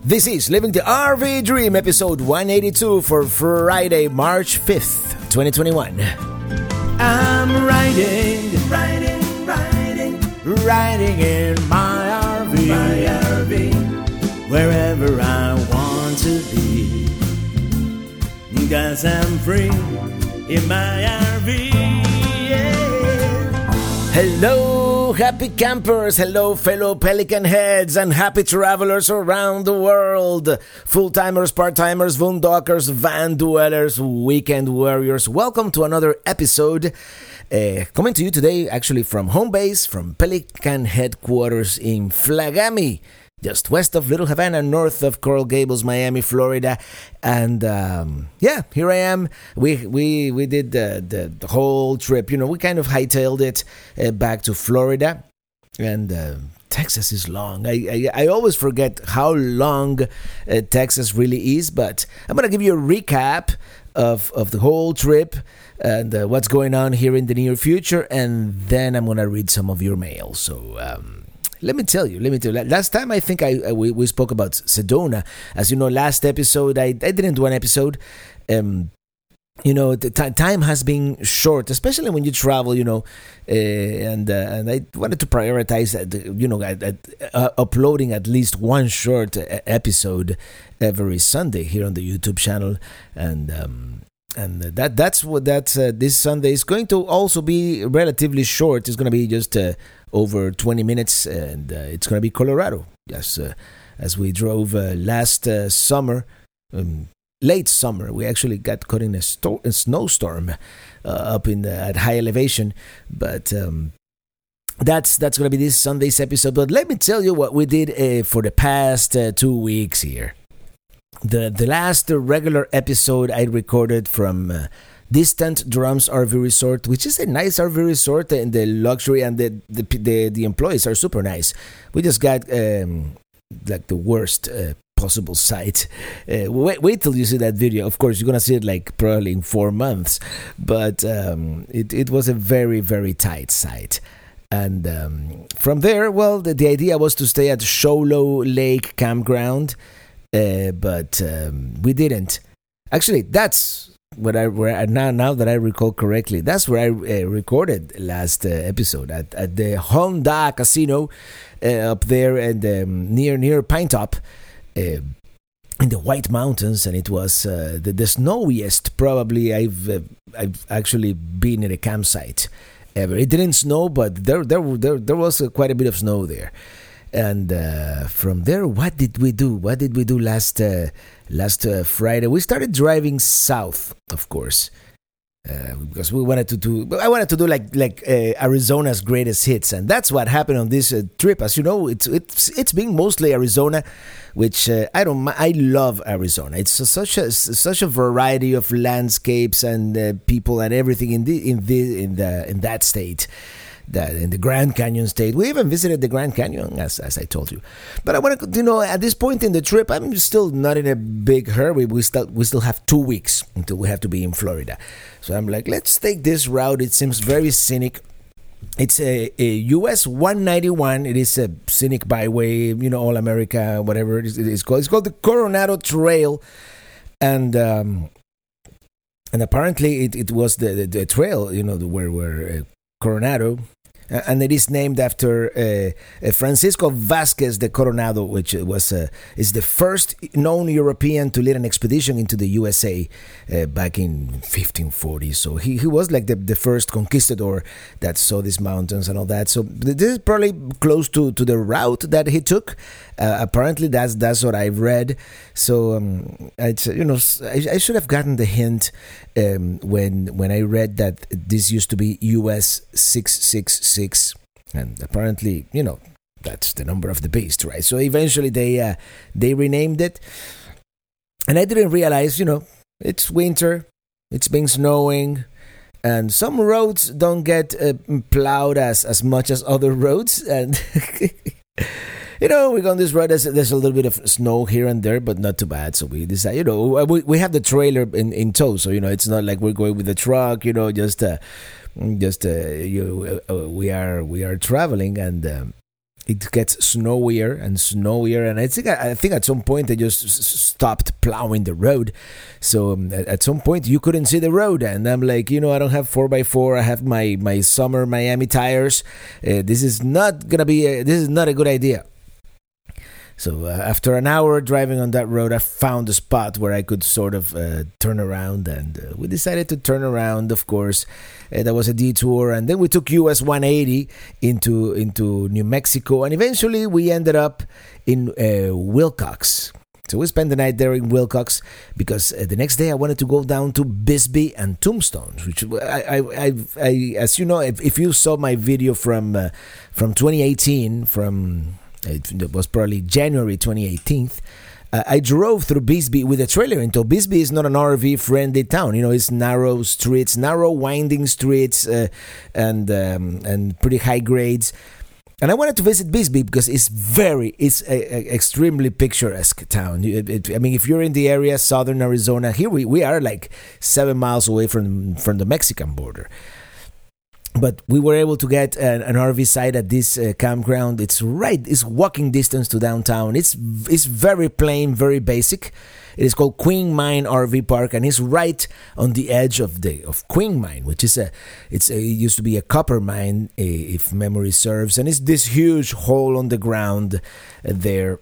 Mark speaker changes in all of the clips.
Speaker 1: This is Living the RV Dream, episode 182 for Friday, March 5th, 2021. I'm riding in my RV, wherever I want to be, 'cause I'm free in my RV. Hello, happy campers. Hello, fellow Pelican heads and happy travelers around the world. Full-timers, part-timers, boondockers, van dwellers, weekend warriors. Welcome to another episode. Coming to you today, actually from home base, from Pelican headquarters in Flagami, just west of Little Havana, north of Coral Gables, Miami, Florida. And here I am. We did the whole trip. You know, we kind of hightailed it back to Florida. And Texas is long. I always forget how long Texas really is. But I'm going to give you a recap of the whole trip and what's going on here in the near future. And then I'm going to read some of your mail. So Let me tell you. Last time I think we spoke about Sedona. As you know, last episode I didn't do an episode. The time has been short, especially when you travel. And I wanted to prioritize uploading at least one short episode every Sunday here on the YouTube channel. And that's this Sunday is going to also be relatively short. It's going to be just over 20 minutes, and it's going to be Colorado. Yes, as we drove last summer, late summer, we actually got caught in a snowstorm up at high elevation. But that's going to be this Sunday's episode. But let me tell you what we did for the past 2 weeks here. The last regular episode I recorded from Distant Drums RV Resort, which is a nice RV resort, and the luxury and the employees are super nice. We just got like the worst possible site. Wait till you see that video. Of course, you're gonna see it like probably in 4 months, but it was a very, very tight site. And from there, well, the idea was to stay at Show Low Lake Campground. But we didn't. Actually, that's now that I recall correctly, that's where I recorded last episode at the Honda Casino up there and near Pine Top in the White Mountains, and it was the snowiest probably I've actually been in a campsite ever. It didn't snow, but there was quite a bit of snow there. And from there, what did we do? What did we do last Friday? We started driving south, of course, because I wanted to do like Arizona's greatest hits, and that's what happened on this trip. As you know, it's been mostly Arizona, which I love Arizona. It's such a variety of landscapes and people and everything in that state. In the Grand Canyon state. We even visited the Grand Canyon, as I told you. But I want to, at this point in the trip, I'm still not in a big hurry. We still have 2 weeks until we have to be in Florida. So I'm like, let's take this route. It seems very scenic. It's a US 191. It is a scenic byway, All America, whatever it is called. It's called the Coronado Trail. And apparently it was the trail, where Coronado, and it is named after Francisco Vasquez de Coronado, which is the first known European to lead an expedition into the USA back in 1540. So he was like the first conquistador that saw these mountains and all that. So this is probably close to the route that he took. Apparently, that's what I've read. So I should have gotten the hint when I read that this used to be US 666, and apparently, that's the number of the beast, right? So eventually they renamed it, and I didn't realize, it's winter, it's been snowing, and some roads don't get plowed as much as other roads, and we're on this road. There's a little bit of snow here and there, but not too bad. So we decide, we have the trailer in tow, so it's not like we're going with the truck. We are traveling, and it gets snowier and snowier, and I think at some point they just stopped plowing the road. So at some point you couldn't see the road, and I'm like, I don't have 4x4. I have my summer Miami tires. This is not a good idea. So after an hour driving on that road, I found a spot where I could sort of turn around, and we decided to turn around, of course. That was a detour, and then we took US 180 into New Mexico, and eventually we ended up in Wilcox. So we spent the night there in Wilcox because the next day I wanted to go down to Bisbee and Tombstone, which I as you know, if you saw my video from 2018, it was probably January 2018. I drove through Bisbee with a trailer until Bisbee is not an RV-friendly town. It's narrow streets, narrow winding streets, and pretty high grades. And I wanted to visit Bisbee because it's a extremely picturesque town. If you're in the area, southern Arizona, here we are like 7 miles away from the Mexican border. But we were able to get an RV site at this campground. It's walking distance to downtown. It's very plain, very basic. It is called Queen Mine RV Park, and it's right on the edge of Queen Mine, which is it used to be a copper mine, if memory serves, and it's this huge hole on the ground there,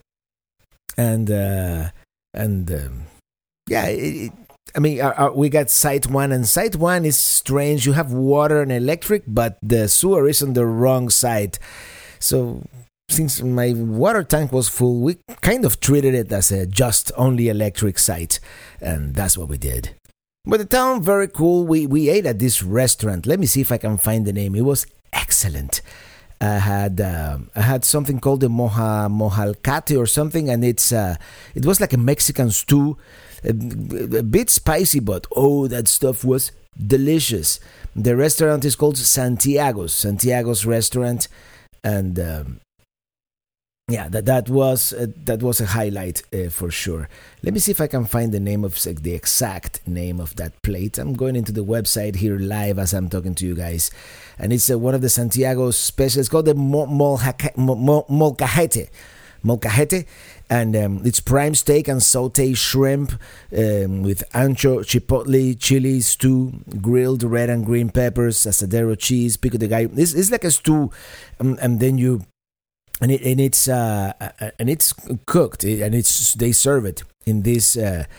Speaker 1: we got Site 1, and Site 1 is strange. You have water and electric, but the sewer is on the wrong side. So since my water tank was full, we kind of treated it as a just only electric site, and that's what we did. But the town, very cool. We ate at this restaurant. Let me see if I can find the name. It was excellent. I had something called the mojalcate or something, and it was like a Mexican stew, a bit spicy, but that stuff was delicious. The restaurant is called Santiago's restaurant, and that was a highlight for sure. Let me see if I can find the exact name of that plate. I'm going into the website here live as I'm talking to you guys, and it's one of the Santiago specials. It's called the molcajete, and it's prime steak and sauté shrimp with ancho, chipotle, chili stew, grilled red and green peppers, asadero cheese, pico de gallo. It's like a stew, and then it's cooked, and they serve it in this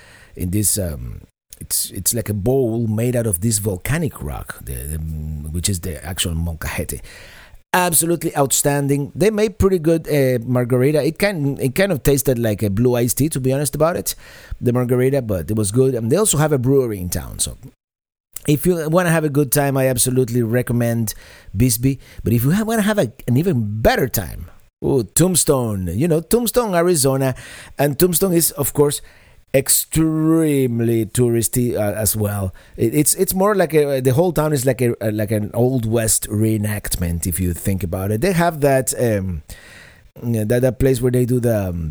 Speaker 1: it's like a bowl made out of this volcanic rock, which is the actual molcajete. Absolutely outstanding. They made pretty good margarita. It kind of tasted like a blue iced tea, to be honest about it, the margarita, but it was good. And they also have a brewery in town, so if you want to have a good time, I absolutely recommend Bisbee. But if you want to have an even better time, Tombstone, Tombstone, Arizona, and Tombstone is, of course, extremely touristy as well. It's more like the whole town is like an old west reenactment, if you think about it. They have that that place where they do the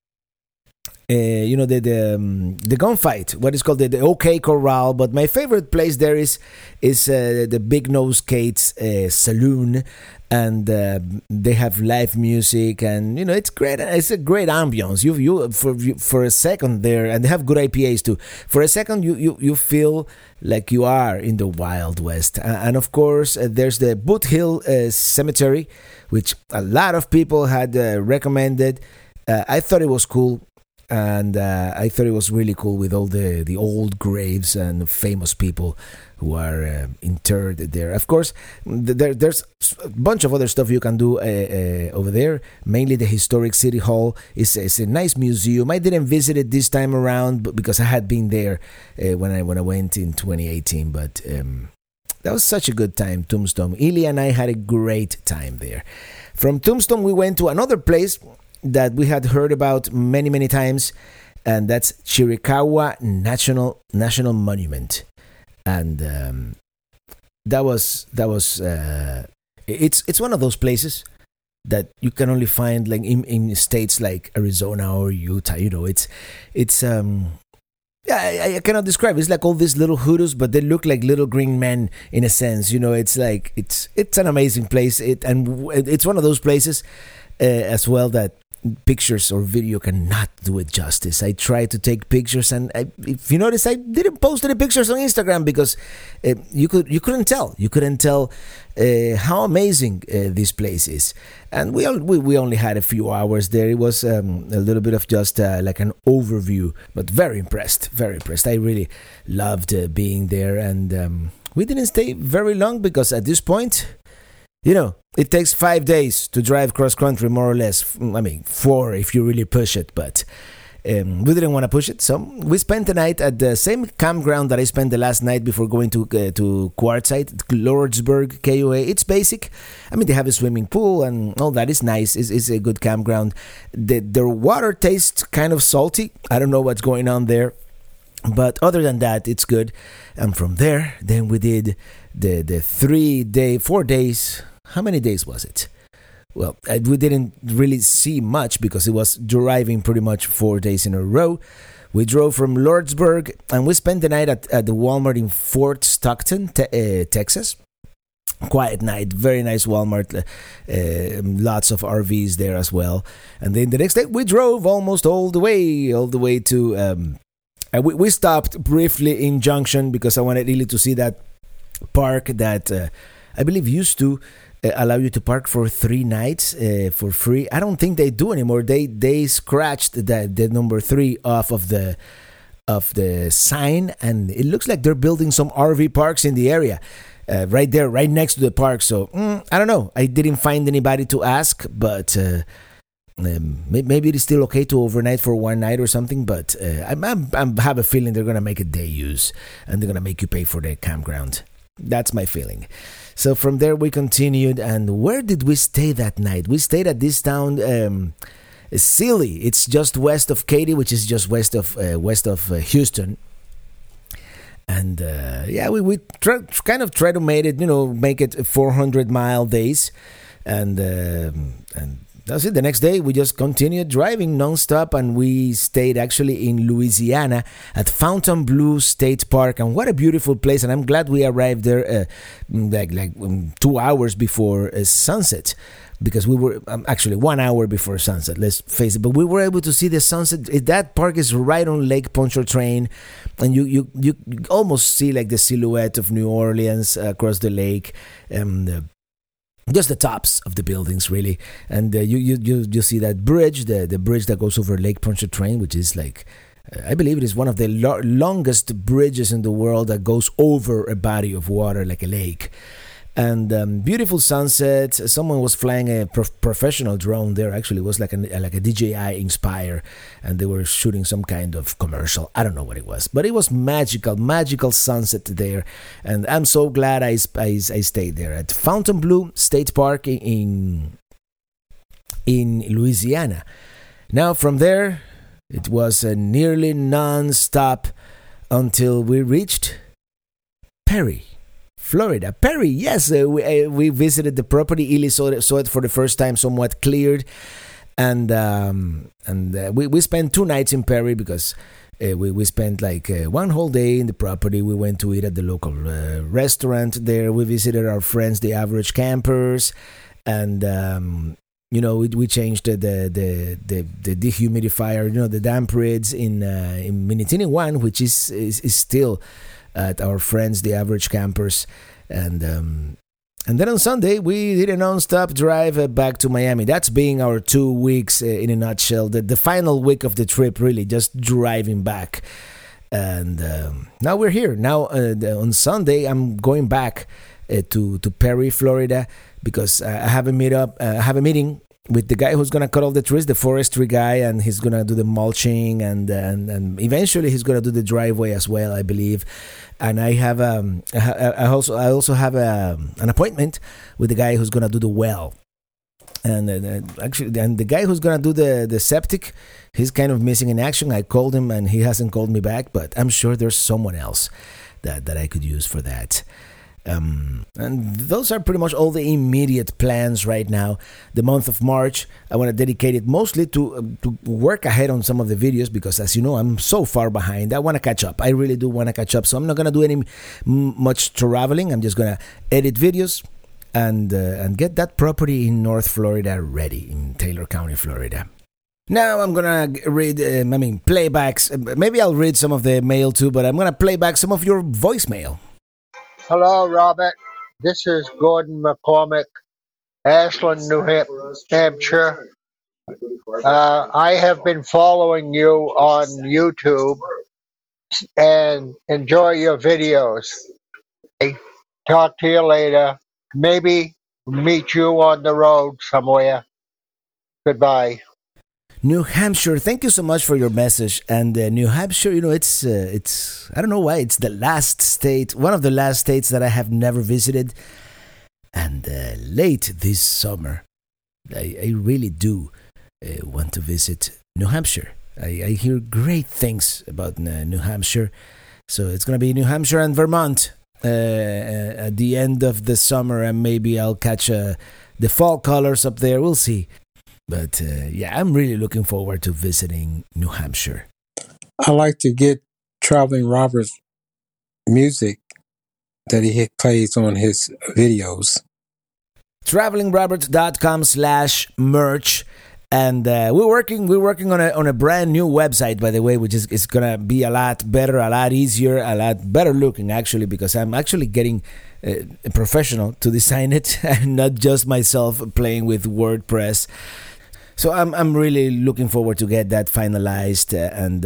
Speaker 1: the gunfight, what is called the OK Corral. But my favorite place there is the Big Nose Kate's saloon, and they have live music, and it's great. It's a great ambience. You for a second there, and they have good IPAs too. For a second, you feel like you are in the Wild West. And of course, there's the Boot Hill Cemetery, which a lot of people had recommended. I thought it was cool. And I thought it was really cool with all the old graves and famous people who are interred there. Of course, there's a bunch of other stuff you can do over there. Mainly the historic City Hall is a nice museum. I didn't visit it this time around because I had been there when I went in 2018. But that was such a good time, Tombstone. Ili and I had a great time there. From Tombstone, we went to another place that we had heard about many times, and that's Chiricahua National Monument. And that was it's one of those places that you can only find like in states like Arizona or Utah. It's I cannot describe it. It's like all these little hoodoos, but they look like little green men in a sense. It's like it's an amazing place. It's one of those places as well that pictures or video cannot do it justice. I tried to take pictures, and if you notice, I didn't post any pictures on Instagram because you couldn't tell how amazing this place is. And we only had a few hours there. It was a little bit of just like an overview, but very impressed. I really loved being there, and we didn't stay very long because at this point, it takes 5 days to drive cross country, more or less. I mean, 4 if you really push it, but we didn't want to push it. So we spent the night at the same campground that I spent the last night before going to Quartzsite, Lordsburg, KOA. It's basic. I mean, they have a swimming pool and all that. It's nice. It's a good campground. Their water tastes kind of salty. I don't know what's going on there. But other than that, it's good. And from there, then we did the 4 days. How many days was it? Well, we didn't really see much because it was driving pretty much 4 days in a row. We drove from Lordsburg and we spent the night at the Walmart in Fort Stockton, Texas. Quiet night, very nice Walmart, lots of RVs there as well. And then the next day we drove almost all the way to... we stopped briefly in Junction because I wanted really to see that park that I believe used to allow you to park for 3 nights for free. I don't think they do anymore. They scratched the number 3 off of the sign, and it looks like they're building some RV parks in the area right there, right next to the park. So I don't know. I didn't find anybody to ask, but maybe it is still okay to overnight for 1 night or something. But I have a feeling they're gonna make a day use, and they're gonna make you pay for the campground. That's my feeling. So from there we continued, and where did we stay that night? We stayed at this town, Sealy. It's just west of Katy, which is just west of Houston. And we kind of try to make it 400-mile days, and that's it. The next day, we just continued driving nonstop, and we stayed actually in Louisiana at Fontainebleau State Park. And what a beautiful place! And I'm glad we arrived there 2 hours before sunset, because we were actually 1 hour before sunset. Let's face it, but we were able to see the sunset. That park is right on Lake Pontchartrain, and you almost see like the silhouette of New Orleans across the lake, and just the tops of the buildings, really. And you see that bridge, the bridge that goes over Lake Pontchartrain, which is like, I believe it is one of the longest bridges in the world that goes over a body of water like a lake. And beautiful sunset. Someone was flying a professional drone there. Actually, it was like a DJI Inspire, and they were shooting some kind of commercial. I don't know what it was, but it was magical sunset there. And I'm so glad I stayed there at Fontainebleau State Park in Louisiana. Now from there, it was nearly non-stop until we reached Perry, Florida. Perry, yes, we visited the property. Ili saw it for the first time, somewhat cleared, and we spent 2 nights in Perry because we spent like 1 whole day in the property. We went to eat at the local restaurant there. We visited our friends, the Average Campers, and we changed the dehumidifier, the damp rids in Minitini 1, which is still at our friends, the Average Campers, and then on Sunday we did a non-stop drive back to Miami. That's being our 2 weeks in a nutshell. The final week of the trip, really, just driving back, and now we're here. Now on Sunday I'm going back to Perry, Florida, because I have a meeting with the guy who's gonna cut all the trees, the forestry guy, and he's gonna do the mulching, and eventually he's gonna do the driveway as well, I believe. And I have I also have an appointment with the guy who's gonna do the well, and the guy who's gonna do the septic, he's kind of missing in action. I called him and he hasn't called me back, but I'm sure there's someone else that I could use for that. And those are pretty much all the immediate plans right now. The month of March, I want to dedicate it mostly to work ahead on some of the videos, because as you know, I'm so far behind. I want to catch up. I really do want to catch up. So I'm not going to do any much traveling. I'm just going to edit videos, and get that property in North Florida ready in Taylor County, Florida. Now I'm gonna read, playbacks. Maybe I'll read some of the mail too, but I'm gonna play back some of your voicemail.
Speaker 2: Hello, Robert. This is Gordon McCormick, Ashland, New Hampshire. I have been following you on YouTube and enjoy your videos. Talk to you later. Maybe meet you on the road somewhere. Goodbye.
Speaker 1: New Hampshire, thank you so much for your message. And New Hampshire, it's I don't know why, it's the last state, one of the last states that I have never visited. And late this summer, I really do want to visit New Hampshire. I hear great things about New Hampshire. So it's going to be New Hampshire and Vermont at the end of the summer, and maybe I'll catch the fall colors up there. We'll see. But I'm really looking forward to visiting New Hampshire.
Speaker 3: I like to get Traveling Robert's music that he plays on his videos.
Speaker 1: TravelingRobert.com/merch. And we're working on a brand new website, by the way, which is gonna be a lot better, a lot easier, a lot better looking, actually, because I'm actually getting a professional to design it, and not just myself playing with WordPress. So I'm really looking forward to get that finalized, and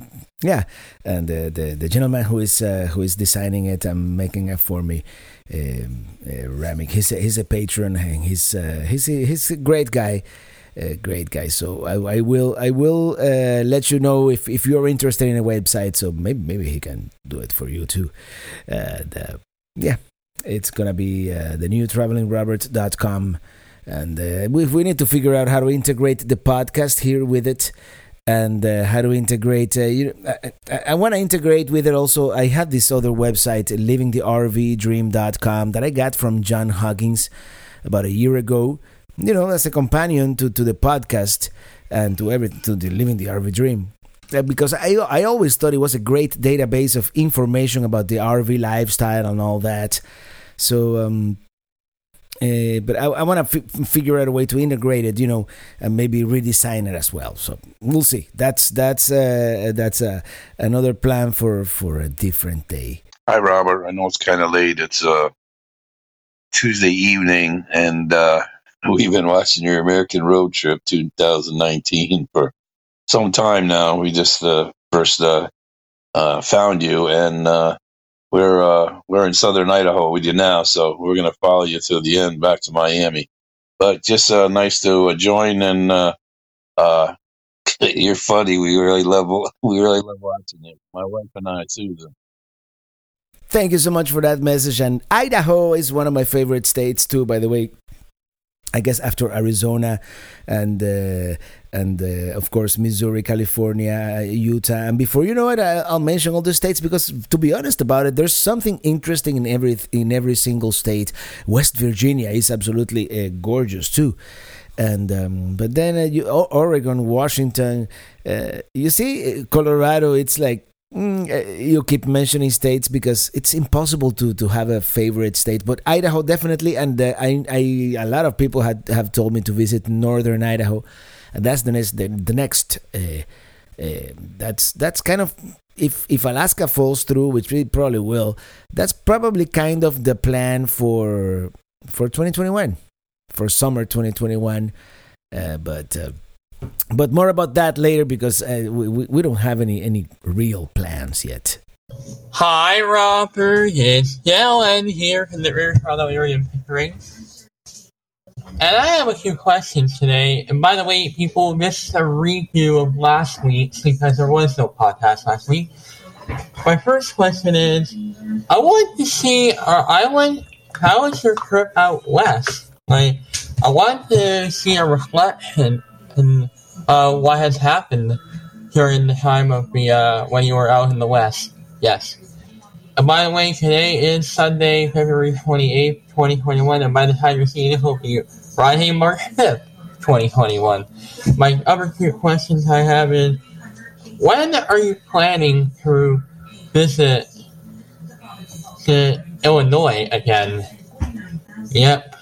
Speaker 1: the gentleman who is designing it, making it for me, Ramik. He's a patron, and he's a great guy. Great guy. So I will let you know if you're interested in a website. So maybe he can do it for you too. It's gonna be the new TravelingRobert.com, and we need to figure out how to integrate the podcast here with it, and how to integrate. I want to integrate with it also. I have this other website, LivingTheRVDream.com, that I got from John Huggins about a year ago. As a companion to the podcast and to the Living the RV Dream. Because I always thought it was a great database of information about the RV lifestyle and all that. So, but I want to figure out a way to integrate it, and maybe redesign it as well. So we'll see. That's another plan for a different day.
Speaker 4: Hi, Robert. I know it's kind of late. It's Tuesday evening, and we've been watching your American Road Trip 2019 for some time now. We just first found you, and we're in southern Idaho with you now, so we're going to follow you to the end back to Miami. But just nice to join, and you're funny. We really love watching you. My wife and I, Susan.
Speaker 1: Thank you so much for that message. And Idaho is one of my favorite states too, by the way. I guess after Arizona and of course Missouri, California, Utah, and before, I'll mention all the states because, to be honest about it, there's something interesting in every single state. West Virginia is absolutely gorgeous too, and but then Oregon, Washington, you see Colorado. It's like. You keep mentioning states because it's impossible to have a favorite state, but Idaho definitely, and a lot of people have told me to visit northern Idaho, and that's the next. That's kind of, if Alaska falls through, which it probably will, that's probably kind of the plan for 2021, for summer 2021, But more about that later because we don't have any real plans yet.
Speaker 5: Hi, Robert. It's Dylan here from the Rear Colorado area of Pickering. And I have a few questions today. And by the way, people, this is a review of last week's because there was no podcast last week. My first question is, I want to see our island. How was your trip out west? I want to see a reflection and what has happened during the time of the when you were out in the West. Yes. And by the way, today is Sunday, February 28th, 2021, and by the time you're seeing it, it will be Friday, March 5th, 2021. My other two questions I have is, when are you planning to visit Illinois again? Yep.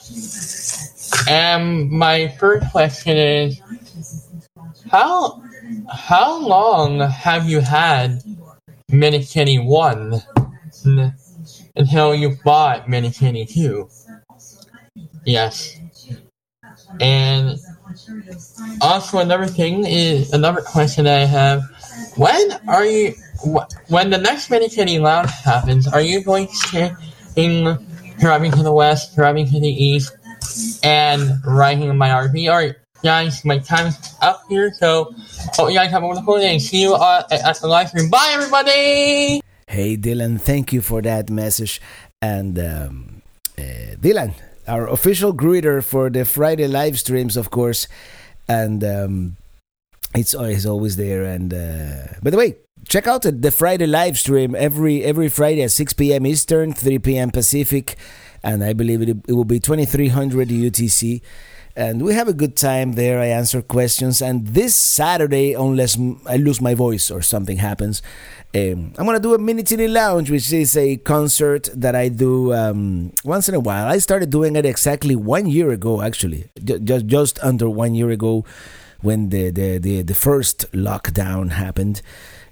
Speaker 5: And my first question is, how long have you had Mini-Kitty 1 until you bought Mini-Kitty 2? Yes. And also another question that I have, when the next Mini-Kitty Lounge happens, are you going to driving to the west, driving to the east, and riding my RV? Alright, guys, my time's up here, so hope you guys have a wonderful day. See you at the live stream. Bye, everybody!
Speaker 1: Hey, Dylan, thank you for that message. And Dylan, our official greeter for the Friday live streams, of course. And it's always there. And by the way, check out the Friday live stream every Friday at 6 p.m. Eastern, 3 p.m. Pacific. And I believe it will be 2300 UTC. And we have a good time there. I answer questions. And this Saturday, unless I lose my voice or something happens, I'm going to do a Mini-Kitty Lounge, which is a concert that I do once in a while. I started doing it exactly 1 year ago, actually. Just under 1 year ago when the first lockdown happened.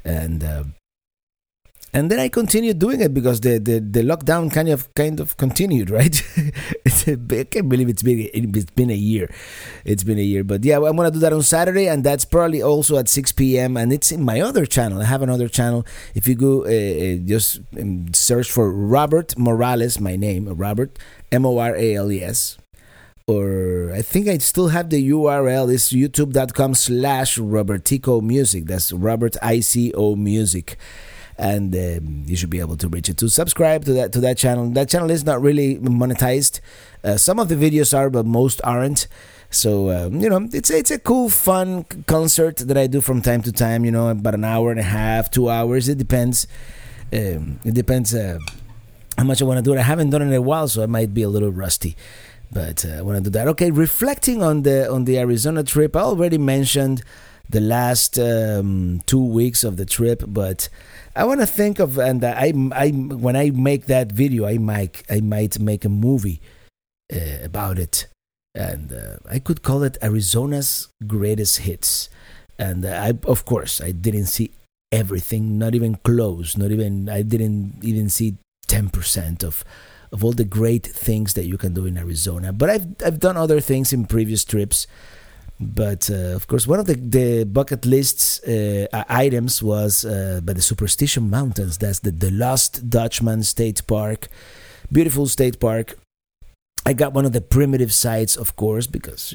Speaker 1: And then I continued doing it because the lockdown kind of continued, right? I can't believe it's been a year. It's been a year. But yeah, I'm going to do that on Saturday, and that's probably also at 6 p.m. And it's in my other channel. I have another channel. If you go, just search for Robert Morales, my name, Robert, Morales. Or I think I still have the URL. It's youtube.com/Robertico Music. That's Robert ICO Music. And you should be able to reach it. To subscribe to that channel. That channel is not really monetized. Some of the videos are, but most aren't. So it's a cool, fun concert that I do from time to time. About an hour and a half, 2 hours. It depends. It depends how much I want to do it. I haven't done it in a while, so I might be a little rusty. But I want to do that. Okay, reflecting on the Arizona trip, I already mentioned the last 2 weeks of the trip, but I want to think of, and I when I make that video, I might make a movie about it, and I could call it Arizona's Greatest Hits. And of course, I didn't see everything, not even close, I didn't even see 10% of all the great things that you can do in Arizona. But I've done other things in previous trips. But of course, one of the bucket lists items was by the Superstition Mountains. That's the Lost Dutchman State Park, beautiful state park. I got one of the primitive sites, of course, because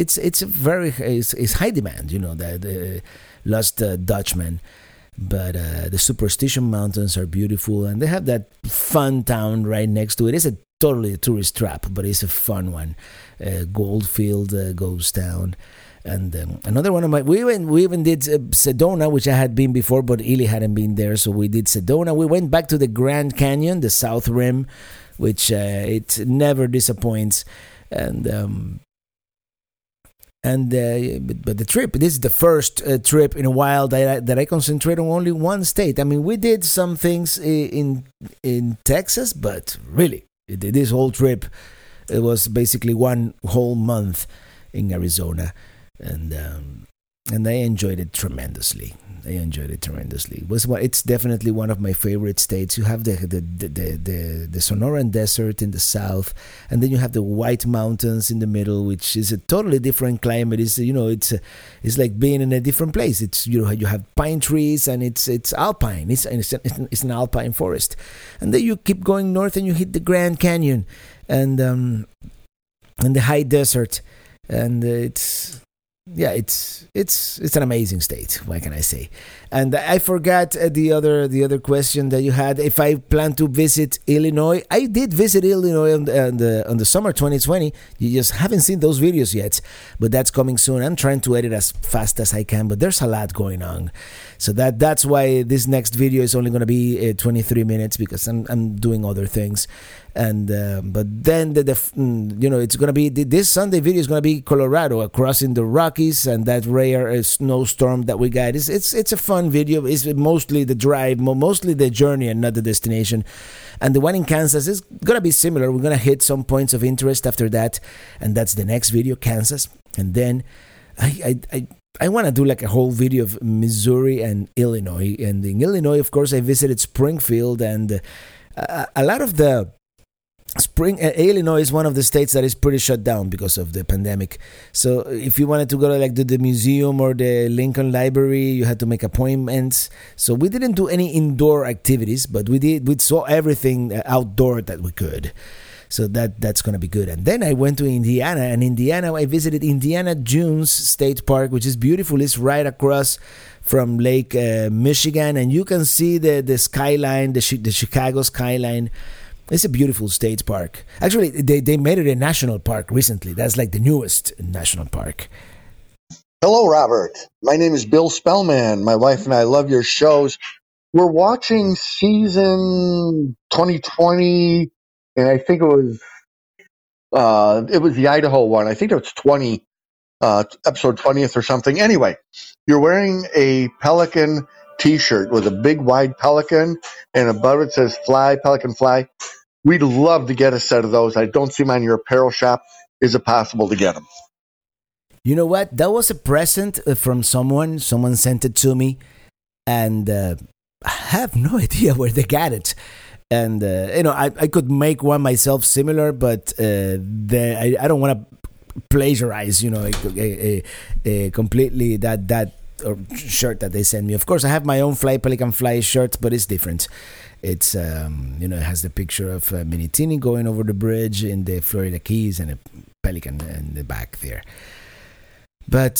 Speaker 1: it's high demand. The Lost Dutchman. But the Superstition Mountains are beautiful, and they have that fun town right next to it. It's totally a tourist trap, but it's a fun one. Goldfield Ghost Town. And another one of my... We even did Sedona, which I had been before, but Ely hadn't been there, so we did Sedona. We went back to the Grand Canyon, the South Rim, which it never disappoints. But the trip, this is the first trip in a while that I concentrate on only one state. I mean, we did some things in Texas, but really, this whole trip, it was basically one whole month in Arizona, and I enjoyed it tremendously. It's definitely one of my favorite states. You have the Sonoran Desert in the south, and then you have the White Mountains in the middle, which is a totally different climate. It's like being in a different place. It's you have pine trees, and it's alpine. It's an alpine forest, and then you keep going north, and you hit the Grand Canyon, and the high desert, and it's an amazing state. What can I say? And I forgot the other question that you had. If I plan to visit Illinois, I did visit Illinois on the summer 2020. You just haven't seen those videos yet, but that's coming soon. I'm trying to edit as fast as I can, but there's a lot going on. So that's why this next video is only going to be 23 minutes because I'm doing other things. And but then it's going to be this Sunday video is going to be Colorado, crossing the Rockies Rockies and that rare snowstorm that we got. It's a fun video. It's mostly the drive, mostly the journey and not the destination. And the one in Kansas is going to be similar. We're going to hit some points of interest after that. And that's the next video, Kansas. And then I want to do like a whole video of Missouri and Illinois. And in Illinois, of course, I visited Springfield. And a lot of the Illinois is one of the states that is pretty shut down because of the pandemic. So if you wanted to go to the museum or the Lincoln Library, you had to make appointments. So we didn't do any indoor activities, but we saw everything outdoor that we could. So that's going to be good. And then I went to Indiana, and I visited Indiana Dunes State Park, which is beautiful. It's right across from Lake Michigan, and you can see the skyline, the Chicago skyline. It's a beautiful state park. Actually, they made it a national park recently. That's like the newest national park.
Speaker 6: Hello, Robert. My name is Bill Spellman. My wife and I love your shows. We're watching season 2020, and I think it was the Idaho one. I think it was 20, episode 20th or something. Anyway, you're wearing a pelican T-shirt with a big wide pelican, and above it says "Fly, Pelican Fly." We'd love to get a set of those. I don't see them in your apparel shop. Is it possible to get them?
Speaker 1: You know what? That was a present from someone. Someone sent it to me, and I have no idea where they got it. And I could make one myself similar, but I don't want to plagiarize. Completely that shirt that they sent me. Of course, I have my own Fly Pelican Fly shirt, but it's different. It's it has the picture of Minitini going over the bridge in the Florida Keys and a pelican in the back there. But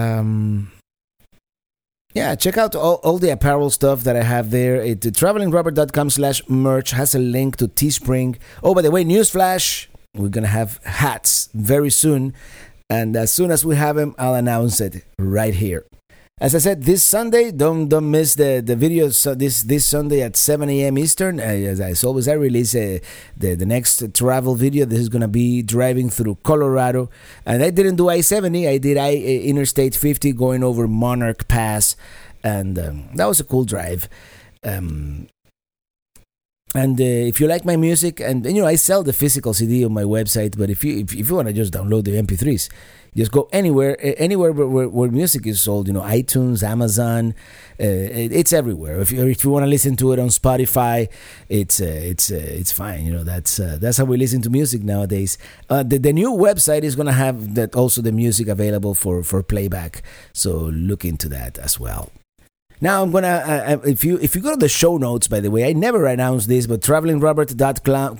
Speaker 1: check out all the apparel stuff that I have there. TravelingRobert.com/merch has a link to Teespring. Oh, by the way, newsflash, we're gonna have hats very soon, and as soon as we have them, I'll announce it right here. As I said, this Sunday, don't miss the video. So this Sunday at 7 a.m. Eastern. As always, I release the next travel video. This is going to be driving through Colorado. And I didn't do I-70. I did Interstate 50 going over Monarch Pass. And that was a cool drive. And if you like my music, and I sell the physical CD on my website, but if you want to just download the MP3s, just go anywhere where music is sold. iTunes, Amazon, it's everywhere. If you want to listen to it on Spotify, it's fine. That's how we listen to music nowadays. The new website is gonna have that also the music available for playback. So look into that as well. Now I'm gonna if you go to the show notes, by the way, I never announced this, but travelingrobert.com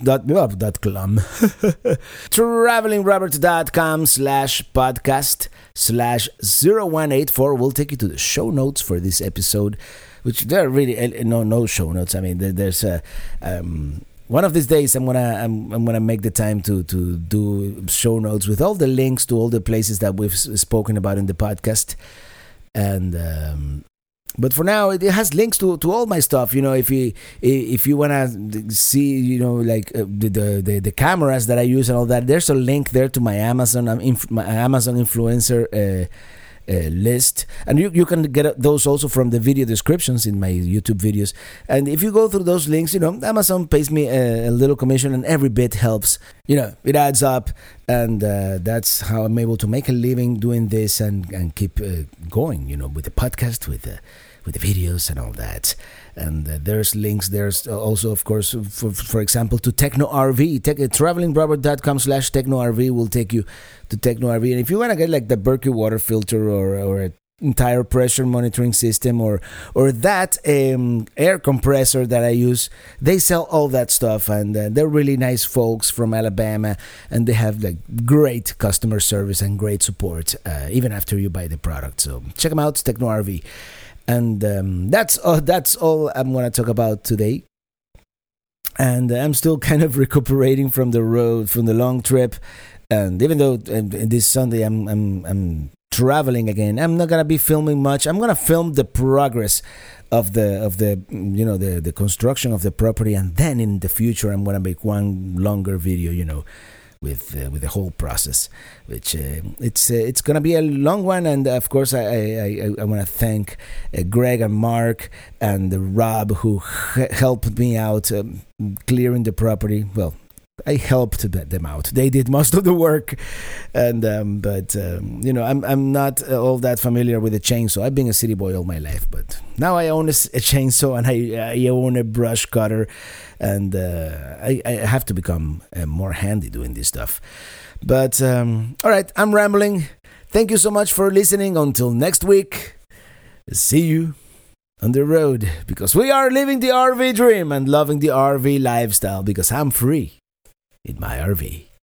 Speaker 1: travelingrobert.com/podcast/0184 will take you to the show notes for this episode, which there are really no show notes. I mean, there's one of these days I'm gonna make the time to do show notes with all the links to all the places that we've spoken about in the podcast, and but for now, it has links to all my stuff. If you wanna see, the cameras that I use and all that, there's a link there to my Amazon influencer list, and you can get those also from the video descriptions in my YouTube videos. And if you go through those links, Amazon pays me a little commission, and every bit helps. It adds up, and that's how I'm able to make a living doing this and keep going. With the podcast, with the videos and all that. And there's links. There's also, of course, for example, to Techno RV. TravelingRobert.com/TechnoRV will take you to Techno RV. And if you want to get like the Berkey water filter or an entire pressure monitoring system or that air compressor that I use, they sell all that stuff. And they're really nice folks from Alabama. And they have like great customer service and great support even after you buy the product. So check them out, Techno RV. And that's all I'm going to talk about today. And I'm still kind of recuperating from the road, from the long trip. And even though this Sunday I'm traveling again, I'm not going to be filming much. I'm going to film the progress of the construction of the property, and then in the future I'm going to make one longer video, with the whole process, which it's gonna be a long one. And of course, I want to thank Greg and Mark and Rob, who helped me out clearing the property. Well, I helped them out. They did most of the work, and but I'm not all that familiar with a chainsaw. I've been a city boy all my life, but now I own a chainsaw and I own a brush cutter, and I have to become more handy doing this stuff. But all right, I'm rambling. Thank you so much for listening. Until next week, see you on the road, because we are living the RV dream and loving the RV lifestyle, because I'm free in my RV.